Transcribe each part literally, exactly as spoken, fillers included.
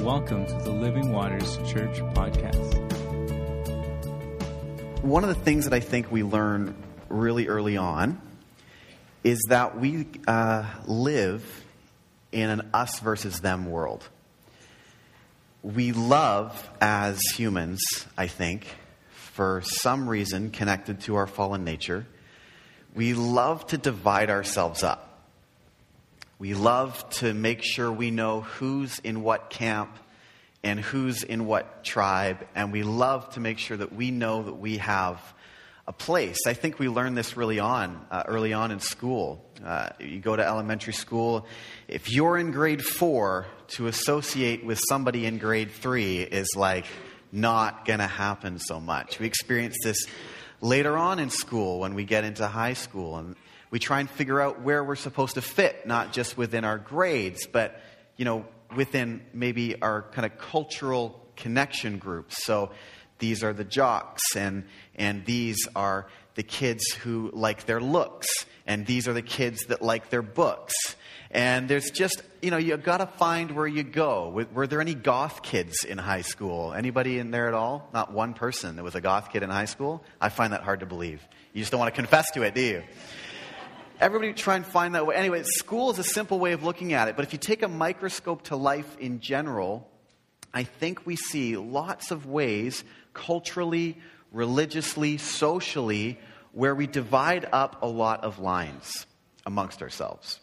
Welcome to the Living Waters Church podcast. One of the things that I think we learn really early on is that we uh, live in an us versus them world. We love, as humans, I think, for some reason connected to our fallen nature, we love to divide ourselves up. We love to make sure we know who's in what camp and who's in what tribe, and we love to make sure that we know that we have a place. I think we learned this really on, uh, early on in school. Uh, you go to elementary school, if you're in grade four, to associate with somebody in grade three is like not going to happen so much. We experience this later on in school when we get into high school, and we try and figure out where we're supposed to fit, not just within our grades, but, you know, within maybe our kind of cultural connection groups. So these are the jocks, and and these are the kids who like their looks, and these are the kids that like their books. And there's just, you know, you got to find where you go. Were, were there any goth kids in high school? Anybody in there at all? Not one person that was a goth kid in high school? I find that hard to believe. You just don't want to confess to it, do you? Everybody try and find that way. Anyway, school is a simple way of looking at it. But if you take a microscope to life in general, I think we see lots of ways, culturally, religiously, socially, where we divide up a lot of lines amongst ourselves.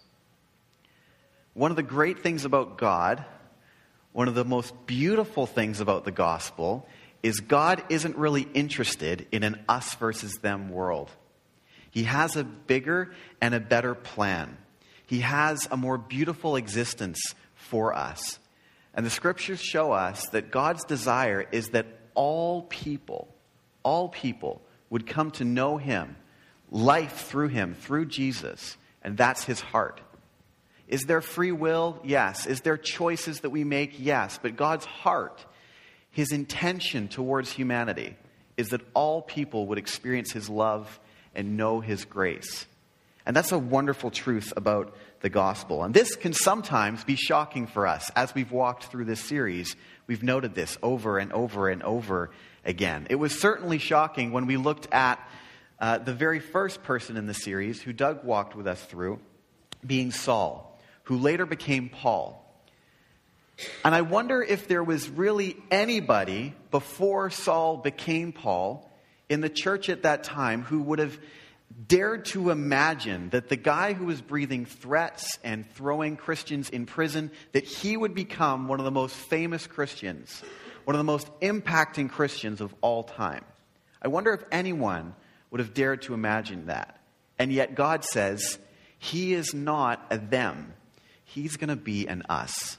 One of the great things about God, one of the most beautiful things about the gospel, is God isn't really interested in an us versus them world. He has a bigger and a better plan. He has a more beautiful existence for us. And the scriptures show us that God's desire is that all people, all people would come to know Him, life through Him, through Jesus. And that's His heart. Is there free will? Yes. Is there choices that we make? Yes. But God's heart, His intention towards humanity, is that all people would experience His love and know His grace. And that's a wonderful truth about the gospel. And this can sometimes be shocking for us. As we've walked through this series, we've noted this over and over and over again. It was certainly shocking when we looked at uh, the very first person in the series who Doug walked with us through, being Saul, who later became Paul. And I wonder if there was really anybody before Saul became Paul in the church at that time who would have dared to imagine that the guy who was breathing threats and throwing Christians in prison, that he would become one of the most famous Christians, one of the most impacting Christians of all time. I wonder if anyone would have dared to imagine that. And yet God says, He is not a them. He's going to be an us.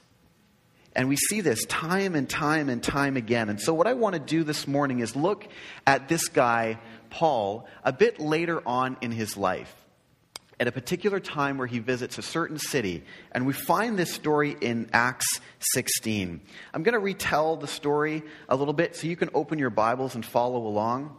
And we see this time and time and time again. And so what I want to do this morning is look at this guy, Paul, a bit later on in his life, at a particular time where he visits a certain city. And we find this story in Acts sixteen. I'm going to retell the story a little bit so you can open your Bibles and follow along.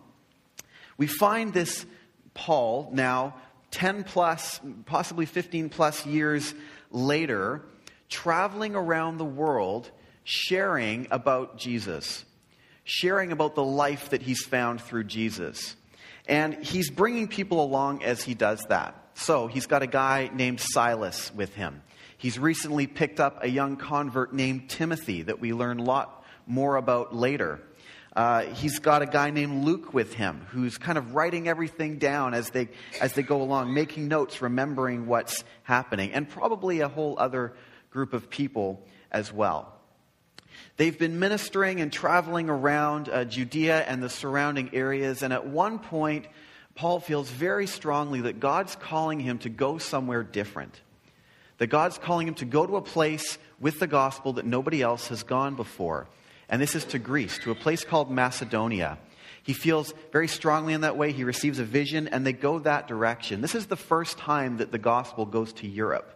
We find this Paul now ten plus, possibly fifteen plus years later, traveling around the world, sharing about Jesus, sharing about the life that he's found through Jesus. And he's bringing people along as he does that. So he's got a guy named Silas with him. He's recently picked up a young convert named Timothy that we learn a lot more about later. Uh, he's got a guy named Luke with him who's kind of writing everything down as they as they go along, making notes, remembering what's happening, and probably a whole other group of people as well. They've been ministering and traveling around uh, Judea and the surrounding areas, and at one point, Paul feels very strongly that God's calling him to go somewhere different. That God's calling him to go to a place with the gospel that nobody else has gone before. And this is to Greece, to a place called Macedonia. He feels very strongly in that way. He receives a vision, and they go that direction. This is the first time that the gospel goes to Europe.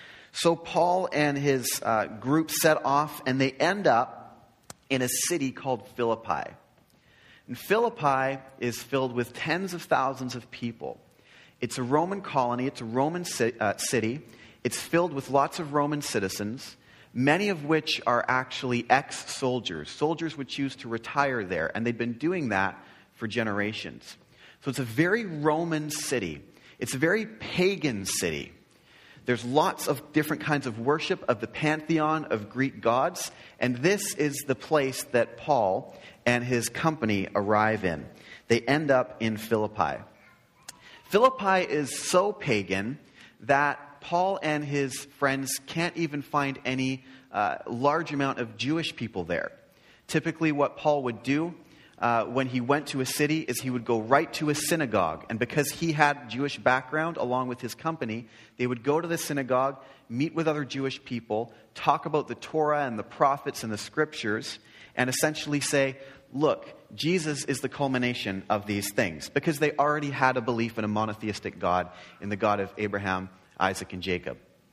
So Paul and his uh, group set off, and they end up in a city called Philippi. And Philippi is filled with tens of thousands of people. It's a Roman colony. It's a Roman ci- uh, city. It's filled with lots of Roman citizens. many of which are actually ex-soldiers. Soldiers would choose to retire there, and they'd been doing that for generations. So it's a very Roman city. It's a very pagan city. There's lots of different kinds of worship of the pantheon of Greek gods, and this is the place that Paul and his company arrive in. They end up in Philippi. Philippi is so pagan that Paul and his friends can't even find any uh, large amount of Jewish people there. Typically what Paul would do uh, when he went to a city is he would go right to a synagogue. And because he had Jewish background along with his company, they would go to the synagogue, meet with other Jewish people, talk about the Torah and the prophets and the scriptures, and essentially say, look, Jesus is the culmination of these things. Because they already had a belief in a monotheistic God, in the God of Abraham, Isaac, and Jacob.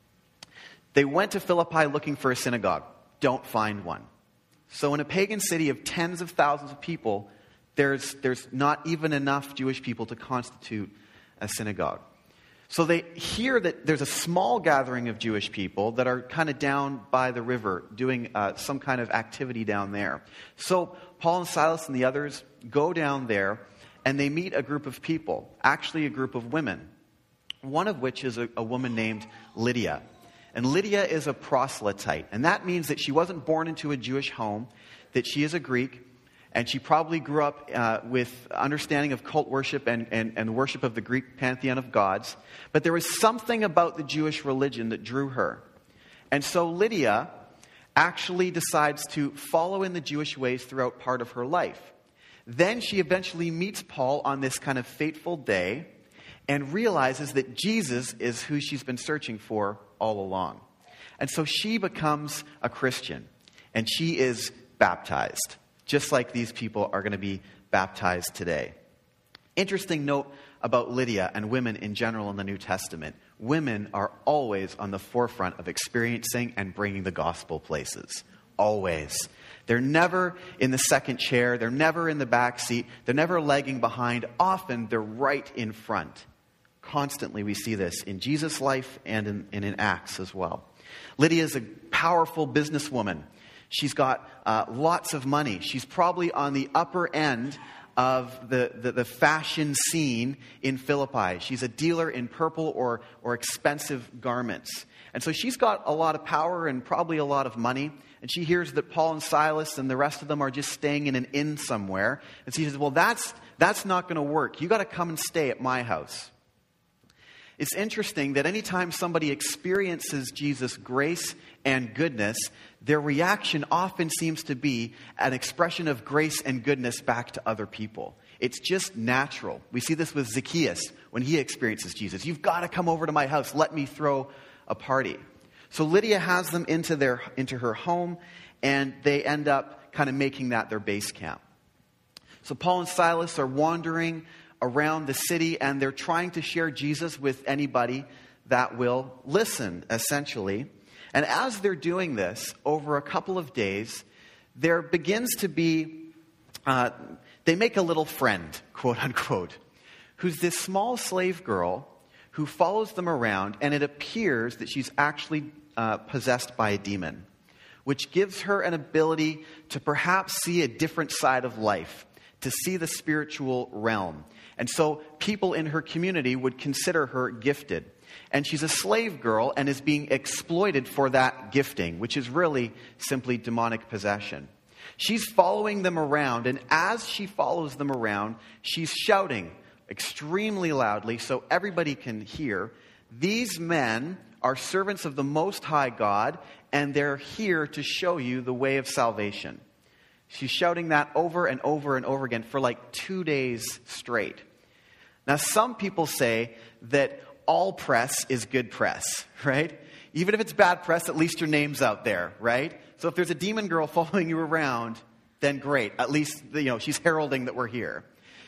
They went to Philippi looking for a synagogue. Don't find one. So in a pagan city of tens of thousands of people, there's, there's not even enough Jewish people to constitute a synagogue. So they hear that there's a small gathering of Jewish people that are kind of down by the river doing uh, some kind of activity down there. So Paul and Silas and the others go down there and they meet a group of people, actually a group of women, one of which is a, a woman named Lydia. And Lydia is a proselyte, and that means that she wasn't born into a Jewish home, that she is a Greek, and she probably grew up uh, with understanding of cult worship and, and, and the worship of the Greek pantheon of gods. But there was something about the Jewish religion that drew her. And so Lydia actually decides to follow in the Jewish ways throughout part of her life. Then she eventually meets Paul on this kind of fateful day and realizes that Jesus is who she's been searching for all along. And so she becomes a Christian, and she is baptized, just like these people are going to be baptized today. Interesting note about Lydia and women in general in the New Testament. Women are always on the forefront of experiencing and bringing the gospel places. Always. They're never in the second chair. They're never in the back seat. They're never lagging behind. Often they're right in front. Constantly we see this in Jesus' life and in, and in Acts as well. Lydia is a powerful businesswoman. She's got uh, lots of money. She's probably on the upper end of the, the, the fashion scene in Philippi. She's a dealer in purple or, or expensive garments. And so she's got a lot of power and probably a lot of money. And she hears that Paul and Silas and the rest of them are just staying in an inn somewhere. And she says, well, that's, that's not going to work. You got to come and stay at my house. It's interesting that anytime somebody experiences Jesus' grace and goodness, their reaction often seems to be an expression of grace and goodness back to other people. It's just natural. We see this with Zacchaeus when he experiences Jesus. You've got to come over to my house. Let me throw a party. So Lydia has them into their into her home, and they end up kind of making that their base camp. So Paul and Silas are wandering around the city, and they're trying to share Jesus with anybody that will listen, essentially. And as they're doing this, over a couple of days, there begins to be, uh, they make a little friend, quote unquote, who's this small slave girl who follows them around, and it appears that she's actually uh, possessed by a demon, which gives her an ability to perhaps see a different side of life, to see the spiritual realm. And so people in her community would consider her gifted. And she's a slave girl and is being exploited for that gifting, which is really simply demonic possession. She's following them around, and as she follows them around, she's shouting extremely loudly so everybody can hear, "These men are servants of the Most High God, and they're here to show you the way of salvation." She's shouting that over and over and over again for like two days straight. Now, some people say that all press is good press, right? Even if it's bad press, at least your name's out there, right? So if there's a demon girl following you around, then great. At least, you know, she's heralding that we're here.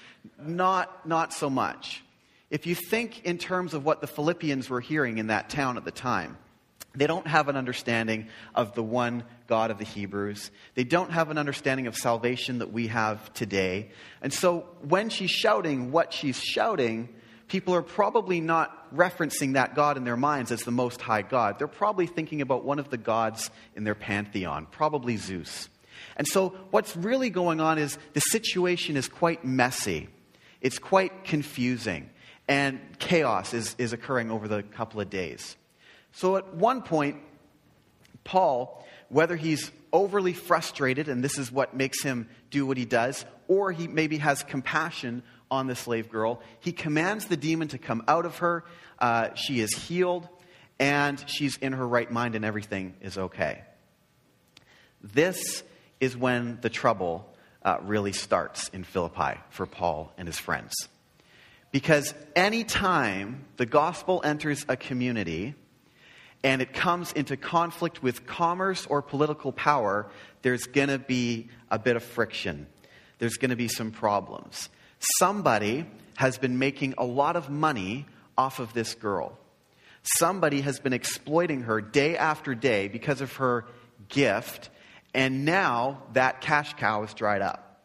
Not, not so much. If you think in terms of what the Philippians were hearing in that town at the time, they don't have an understanding of the one God of the Hebrews. They don't have an understanding of salvation that we have today. And so when she's shouting what she's shouting, people are probably not referencing that God in their minds as the Most High God. They're probably thinking about one of the gods in their pantheon, probably Zeus. And so what's really going on is the situation is quite messy. It's quite confusing. And chaos is, is occurring over the couple of days. So at one point, Paul, whether he's overly frustrated, and this is what makes him do what he does, or he maybe has compassion on the slave girl, he commands the demon to come out of her. Uh, she is healed, and she's in her right mind, and everything is okay. This is when the trouble uh, really starts in Philippi for Paul and his friends. Because any time the gospel enters a community and it comes into conflict with commerce or political power, there's going to be a bit of friction. There's going to be some problems. Somebody has been making a lot of money off of this girl. Somebody has been exploiting her day after day because of her gift, and now that cash cow is dried up.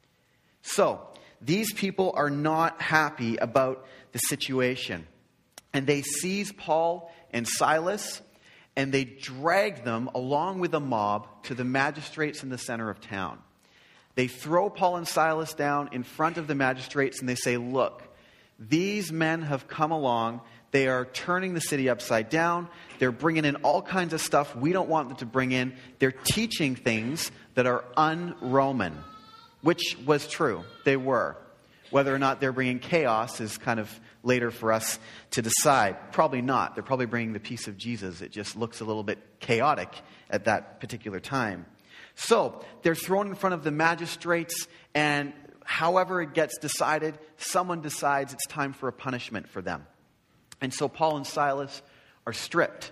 So, these people are not happy about the situation. And they seize Paul and Silas, and they drag them along with a mob to the magistrates in the center of town. They throw Paul and Silas down in front of the magistrates, and they say, look, these men have come along. They are turning the city upside down. They're bringing in all kinds of stuff we don't want them to bring in. They're teaching things that are un-Roman, which was true. They were. Whether or not they're bringing chaos is kind of later for us to decide. Probably not. They're probably bringing the peace of Jesus. It just looks a little bit chaotic at that particular time. So they're thrown in front of the magistrates, and however it gets decided, someone decides it's time for a punishment for them. And so Paul and Silas are stripped,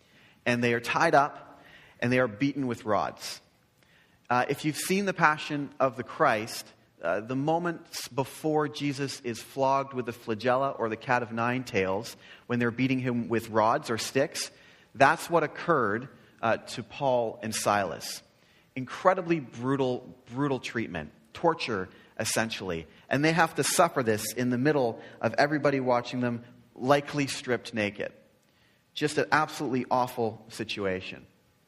and they are tied up, and they are beaten with rods. Uh, if you've seen The Passion of the Christ, Uh, the moments before Jesus is flogged with the flagella or the cat of nine tails, when they're beating him with rods or sticks, that's what occurred uh, to Paul and Silas. Incredibly brutal, brutal treatment, torture essentially. And they have to suffer this in the middle of everybody watching them, likely stripped naked. Just an absolutely awful situation.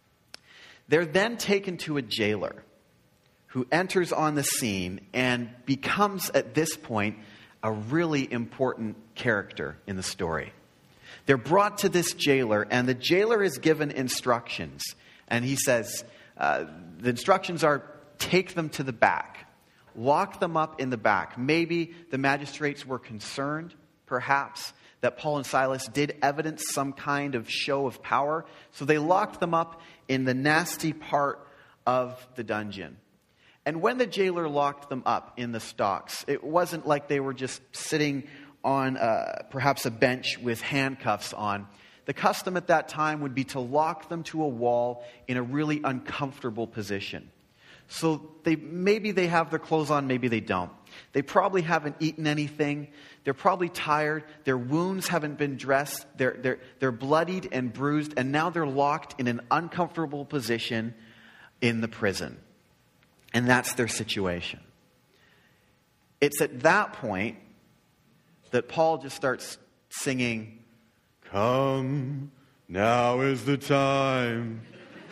They're then taken to a jailer who enters on the scene and becomes, at this point, a really important character in the story. They're brought to this jailer, and the jailer is given instructions. And he says, uh, the instructions are, take them to the back. Lock them up in the back. Maybe the magistrates were concerned, perhaps, that Paul and Silas did evidence some kind of show of power. So they locked them up in the nasty part of the dungeon. And when the jailer locked them up in the stocks, it wasn't like they were just sitting on uh, perhaps a bench with handcuffs on. The custom at that time would be to lock them to a wall in a really uncomfortable position. So they maybe they have their clothes on, maybe they don't. They probably haven't eaten anything. They're probably tired. Their wounds haven't been dressed. They're, they're, they're bloodied and bruised, and now they're locked in an uncomfortable position in the prison. And that's their situation. It's at that point that Paul just starts singing, "Come, now is the time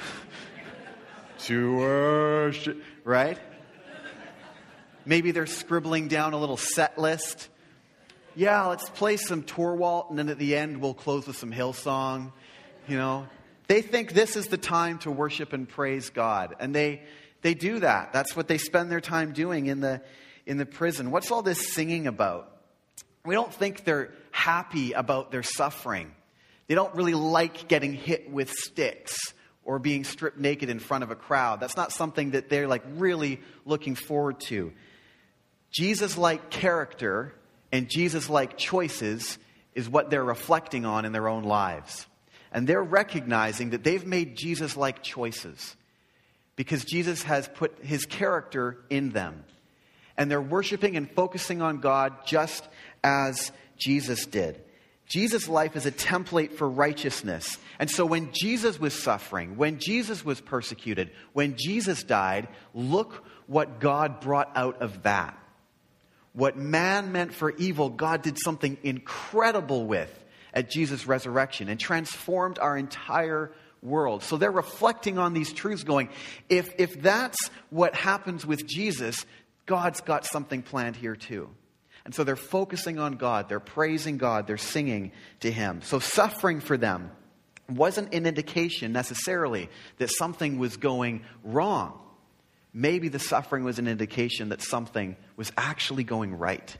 to worship." Right? Maybe they're scribbling down a little set list. Yeah, let's play some Torwalt, and then at the end we'll close with some Hillsong. You know, they think this is the time to worship and praise God, and they. They do that. That's what they spend their time doing in the in the prison. What's all this singing about? We don't think they're happy about their suffering. They don't really like getting hit with sticks or being stripped naked in front of a crowd. That's not something that they're like really looking forward to. Jesus-like character and Jesus-like choices is what they're reflecting on in their own lives. And they're recognizing that they've made Jesus-like choices, because Jesus has put his character in them. And they're worshiping and focusing on God just as Jesus did. Jesus' life is a template for righteousness. And so when Jesus was suffering, when Jesus was persecuted, when Jesus died, look what God brought out of that. What man meant for evil, God did something incredible with. at Jesus' resurrection and transformed our entire world. So they're reflecting on these truths going, if, if that's what happens with Jesus, God's got something planned here too. And so they're focusing on God. They're praising God. They're singing to Him. So suffering for them wasn't an indication necessarily that something was going wrong. Maybe the suffering was an indication that something was actually going right.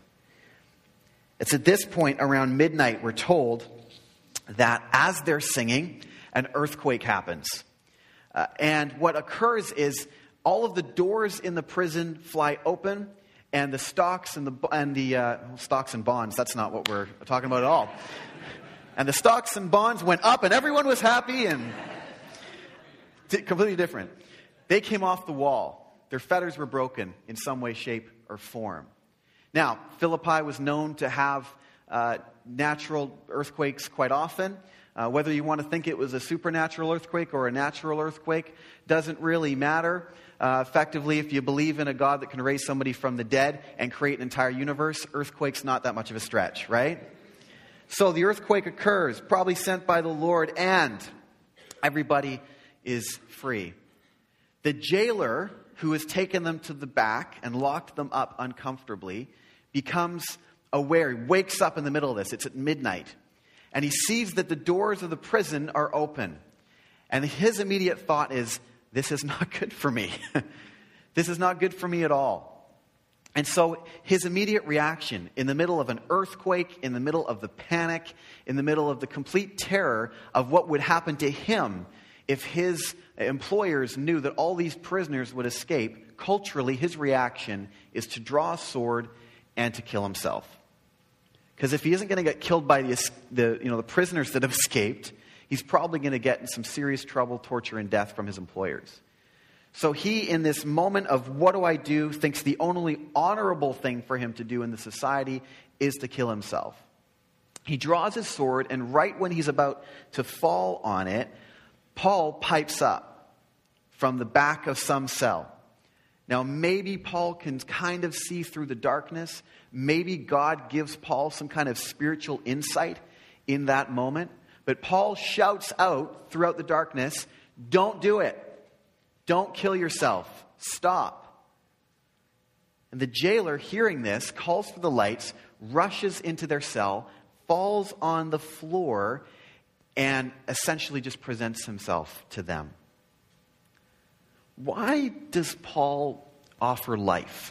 It's at this point around midnight we're told that as they're singing, an earthquake happens. Uh, and what occurs is all of the doors in the prison fly open, and the stocks and the and the uh, stocks and bonds. That's not what we're talking about at all. And the stocks and bonds went up, and everyone was happy, and completely different. They came off the wall. Their fetters were broken in some way, shape, or form. Now, Philippi was known to have uh, natural earthquakes quite often. Uh, whether you want to think it was a supernatural earthquake or a natural earthquake doesn't really matter. Uh, effectively, if you believe in a God that can raise somebody from the dead and create an entire universe, earthquake's not that much of a stretch, right? So the earthquake occurs, probably sent by the Lord, and everybody is free. The jailer who has taken them to the back and locked them up uncomfortably becomes aware, he wakes up in the middle of this. It's at midnight. And he sees that the doors of the prison are open. And his immediate thought is, this is not good for me. This is not good for me at all. And so his immediate reaction in the middle of an earthquake, in the middle of the panic, in the middle of the complete terror of what would happen to him if his employers knew that all these prisoners would escape, culturally his reaction is to draw a sword and to kill himself. Because if he isn't going to get killed by the, the, you know, the prisoners that have escaped, he's probably going to get in some serious trouble, torture, and death from his employers. So he, in this moment of what do I do, thinks the only honorable thing for him to do in the society is to kill himself. He draws his sword, and right when he's about to fall on it, Paul pipes up from the back of some cell. Now, maybe Paul can kind of see through the darkness. Maybe God gives Paul some kind of spiritual insight in that moment. But Paul shouts out throughout the darkness, don't do it. Don't kill yourself. Stop. And the jailer, hearing this, calls for the lights, rushes into their cell, falls on the floor, and essentially just presents himself to them. Why does Paul offer life?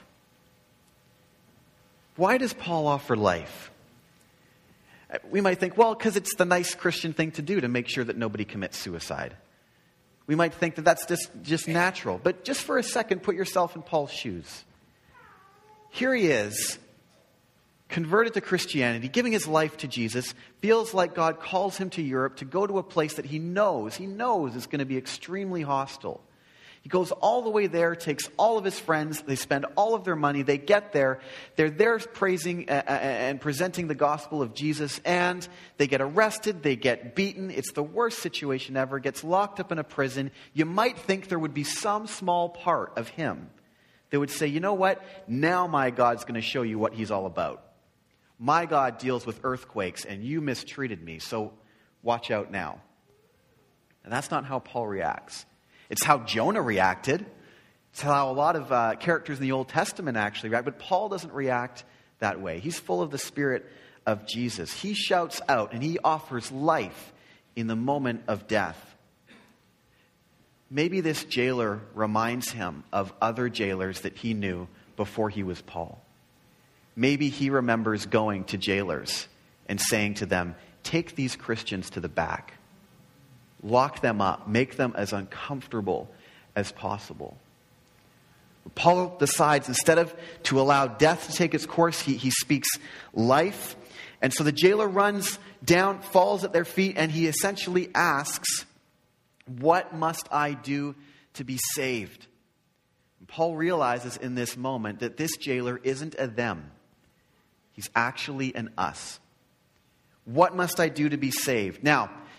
Why does Paul offer life? We might think, well, because it's the nice Christian thing to do to make sure that nobody commits suicide. We might think that that's just, just natural. But just for a second, put yourself in Paul's shoes. Here he is, converted to Christianity, giving his life to Jesus, feels like God calls him to Europe to go to a place that he knows, he knows is going to be extremely hostile. He goes all the way there, takes all of his friends, they spend all of their money, they get there, they're there praising and presenting the gospel of Jesus, and they get arrested, they get beaten, it's the worst situation ever, gets locked up in a prison. You might think there would be some small part of him that would say, you know what, now my God's going to show you what he's all about. My God deals with earthquakes, and you mistreated me, so watch out now. And that's not how Paul reacts. It's how Jonah reacted. It's how a lot of uh, characters in the Old Testament actually react. But Paul doesn't react that way. He's full of the Spirit of Jesus. He shouts out and he offers life in the moment of death. Maybe this jailer reminds him of other jailers that he knew before he was Paul. Maybe he remembers going to jailers and saying to them, take these Christians to the back. Lock them up. Make them as uncomfortable as possible. Paul decides instead of to allow death to take its course, he, he speaks life. And so the jailer runs down, falls at their feet, and he essentially asks, what must I do to be saved? And Paul realizes in this moment that this jailer isn't a them. He's actually an us. What must I do to be saved? Now,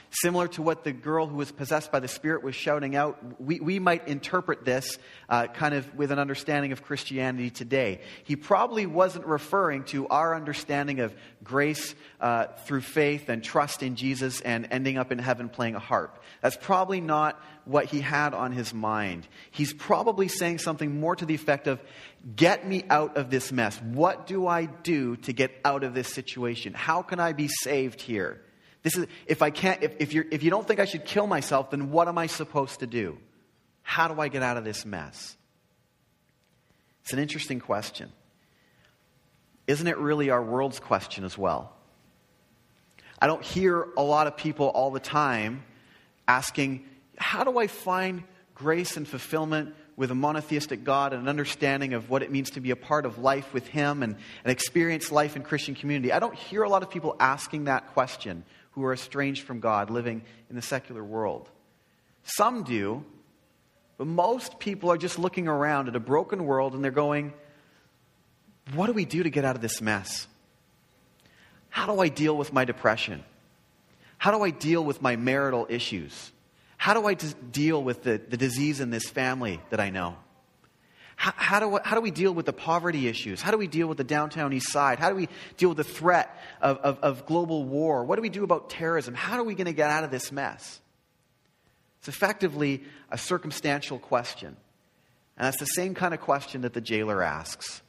Similar to what the girl who was possessed by the Spirit was shouting out, we, we might interpret this uh, kind of with an understanding of Christianity today. He probably wasn't referring to our understanding of grace uh, through faith and trust in Jesus and ending up in heaven playing a harp. That's probably not what he had on his mind. He's probably saying something more to the effect of, get me out of this mess. What do I do to get out of this situation? How can I be saved here? This is if I can't if, if you if you don't think I should kill myself, then what am I supposed to do? How do I get out of this mess? It's an interesting question. Isn't it really our world's question as well? I don't hear a lot of people all the time asking, how do I find grace and fulfillment with a monotheistic God and an understanding of what it means to be a part of life with Him and, and experience life in Christian community? I don't hear a lot of people asking that question who are estranged from God, living in the secular world. Some do, but most people are just looking around at a broken world and they're going, what do we do to get out of this mess? How do I deal with my depression? How do I deal with my marital issues? How do I d- deal with the, the disease in this family that I know? How, how, do, how do we deal with the poverty issues? How do we deal with the downtown east side? How do we deal with the threat of, of, of global war? What do we do about terrorism? How are we going to get out of this mess? It's effectively a circumstantial question. And that's the same kind of question that the jailer asks.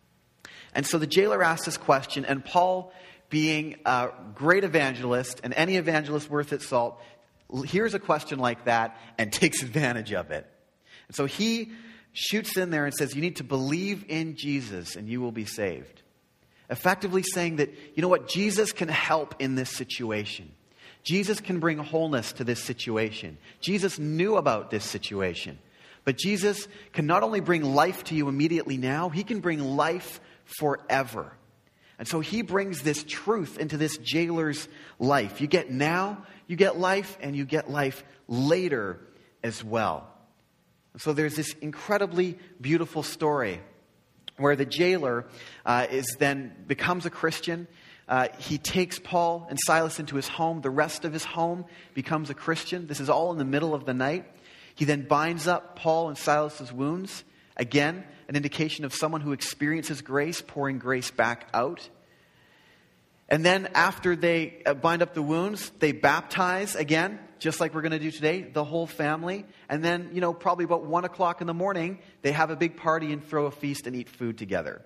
And so the jailer asks this question, and Paul, being a great evangelist, and any evangelist worth its salt, hears a question like that and takes advantage of it. And so he shoots in there and says, you need to believe in Jesus and you will be saved. Effectively saying that, you know what, Jesus can help in this situation. Jesus can bring wholeness to this situation. Jesus knew about this situation. But Jesus can not only bring life to you immediately now, He can bring life forever. And so He brings this truth into this jailer's life. You get now, you get life, and you get life later as well. So there's this incredibly beautiful story where the jailer uh, is then becomes a Christian. Uh, he takes Paul and Silas into his home. The rest of his home becomes a Christian. This is all in the middle of the night. He then binds up Paul and Silas's wounds. Again, an indication of someone who experiences grace, pouring grace back out. And then after they bind up the wounds, they baptize again, just like we're going to do today, the whole family. And then, you know, probably about one o'clock in the morning, they have a big party and throw a feast and eat food together.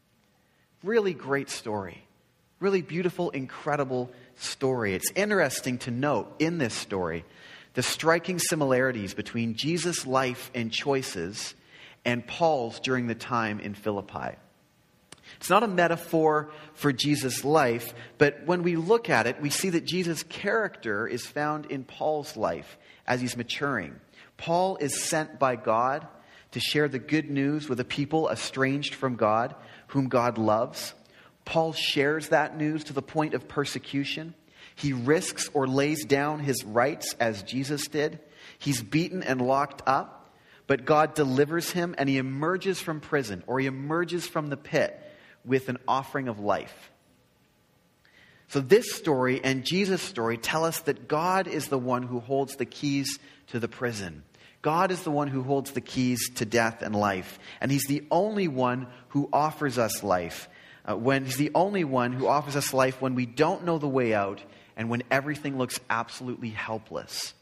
Really great story. Really beautiful, incredible story. It's interesting to note in this story the striking similarities between Jesus' life and choices and Paul's during the time in Philippi. It's not a metaphor for Jesus' life, but when we look at it, we see that Jesus' character is found in Paul's life as he's maturing. Paul is sent by God to share the good news with a people estranged from God, whom God loves. Paul shares that news to the point of persecution. He risks or lays down his rights as Jesus did. He's beaten and locked up, but God delivers him and he emerges from prison, or he emerges from the pit with an offering of life. So this story and Jesus' story tell us that God is the one who holds the keys to the prison. God is the one who holds the keys to death and life. And He's the only one who offers us life. Uh, when He's the only one who offers us life when we don't know the way out and when everything looks absolutely helpless.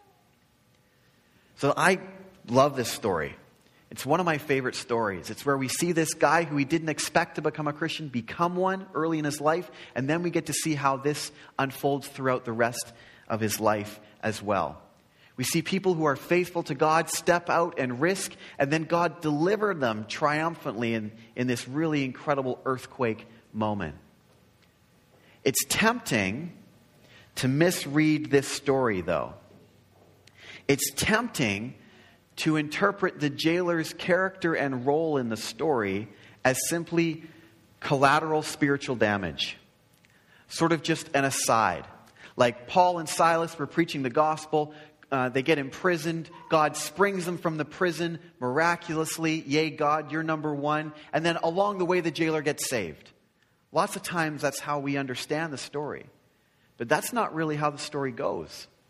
So I love this story. It's one of my favorite stories. It's where we see this guy who we didn't expect to become a Christian become one early in his life, and then we get to see how this unfolds throughout the rest of his life as well. We see people who are faithful to God step out and risk, and then God deliver them triumphantly in, in this really incredible earthquake moment. It's tempting to misread this story, though. It's tempting to interpret the jailer's character and role in the story as simply collateral spiritual damage. Sort of just an aside. Like Paul and Silas were preaching the gospel. Uh, they get imprisoned. God springs them from the prison miraculously. Yay, God, you're number one. And then along the way, the jailer gets saved. Lots of times that's how we understand the story. But that's not really how the story goes.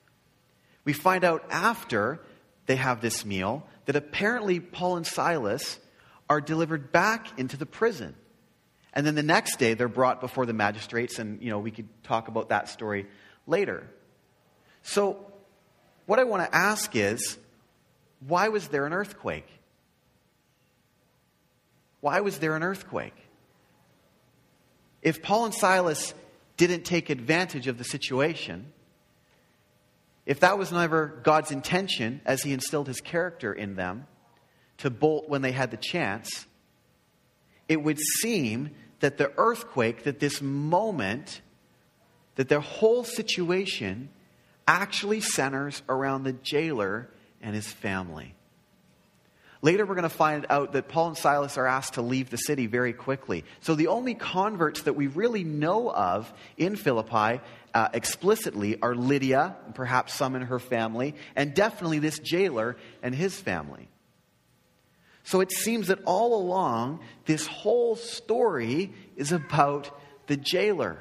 We find out after they have this meal that apparently Paul and Silas are delivered back into the prison. And then the next day they're brought before the magistrates, and you know we could talk about that story later. So what I want to ask is, why was there an earthquake? Why was there an earthquake? If Paul and Silas didn't take advantage of the situation, if that was never God's intention as he instilled his character in them to bolt when they had the chance, it would seem that the earthquake, that this moment, that their whole situation actually centers around the jailer and his family. Later we're going to find out that Paul and Silas are asked to leave the city very quickly. So the only converts that we really know of in Philippi uh, explicitly are Lydia, and perhaps some in her family, and definitely this jailer and his family. So it seems that all along, this whole story is about the jailer.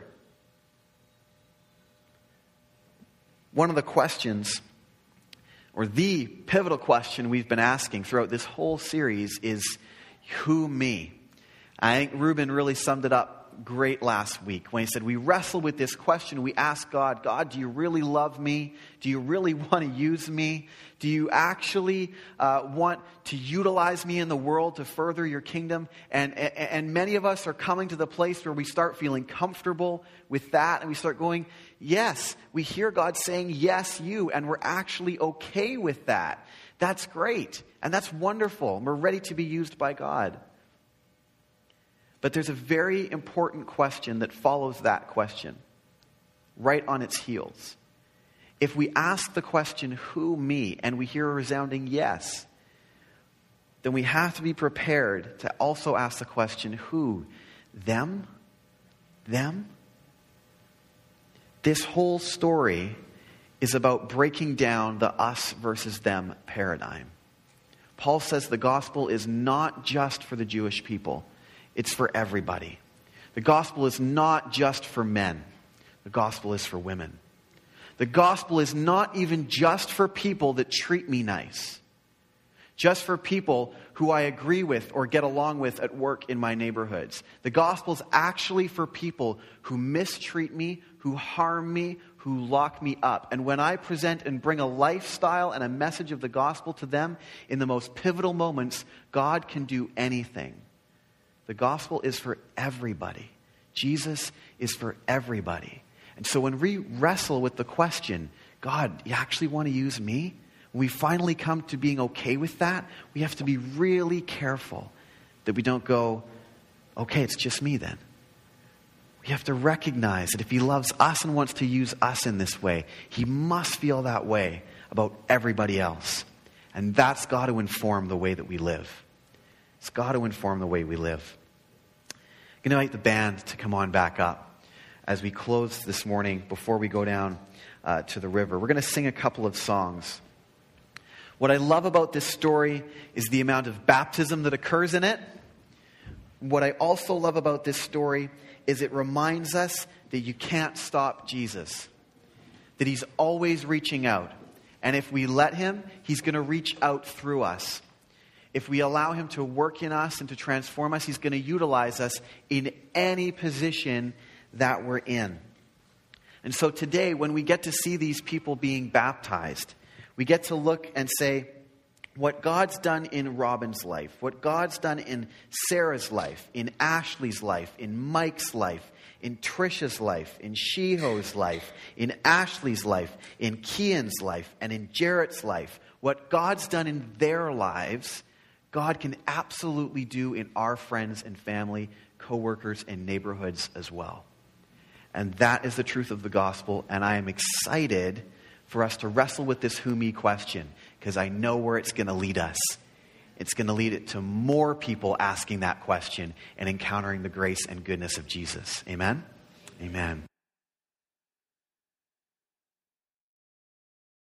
One of the questions, or the pivotal question we've been asking throughout this whole series is, who me? I think Ruben really summed it up great last week when he said, we wrestle with this question. We ask God, God, do you really love me? Do you really want to use me? Do you actually uh, want to utilize me in the world to further your kingdom? And, and, and many of us are coming to the place where we start feeling comfortable with that. And we start going, yes, we hear God saying, yes, you. And we're actually okay with that. That's great. And that's wonderful. And we're ready to be used by God. But there's a very important question that follows that question, right on its heels. If we ask the question, who me, and we hear a resounding yes, then we have to be prepared to also ask the question, who? Them? Them? This whole story is about breaking down the us versus them paradigm. Paul says the gospel is not just for the Jewish people. It's for everybody. The gospel is not just for men. The gospel is for women. The gospel is not even just for people that treat me nice. Just for people who I agree with or get along with at work in my neighborhoods. The gospel is actually for people who mistreat me, who harm me, who lock me up. And when I present and bring a lifestyle and a message of the gospel to them in the most pivotal moments, God can do anything. The gospel is for everybody. Jesus is for everybody. And so when we wrestle with the question, God, you actually want to use me? When we finally come to being okay with that, we have to be really careful that we don't go, okay, it's just me then. We have to recognize that if he loves us and wants to use us in this way, he must feel that way about everybody else. And that's got to inform the way that we live. It's got to inform the way we live. I'm going to invite the band to come on back up as we close this morning before we go down uh, to the river. We're going to sing a couple of songs. What I love about this story is the amount of baptism that occurs in it. What I also love about this story is it reminds us that you can't stop Jesus, that he's always reaching out. And if we let him, he's going to reach out through us. If we allow him to work in us and to transform us, he's going to utilize us in any position that we're in. And so today, when we get to see these people being baptized, we get to look and say, what God's done in Robin's life, what God's done in Sarah's life, in Ashley's life, in Mike's life, in Trisha's life, in Shiho's life, in Ashley's life, in Kian's life, and in Jarrett's life, what God's done in their lives, God can absolutely do in our friends and family, co-workers, and neighborhoods as well. And that is the truth of the gospel, and I am excited for us to wrestle with this who me question, because I know where it's going to lead us. It's going to lead it to more people asking that question and encountering the grace and goodness of Jesus. Amen? Amen.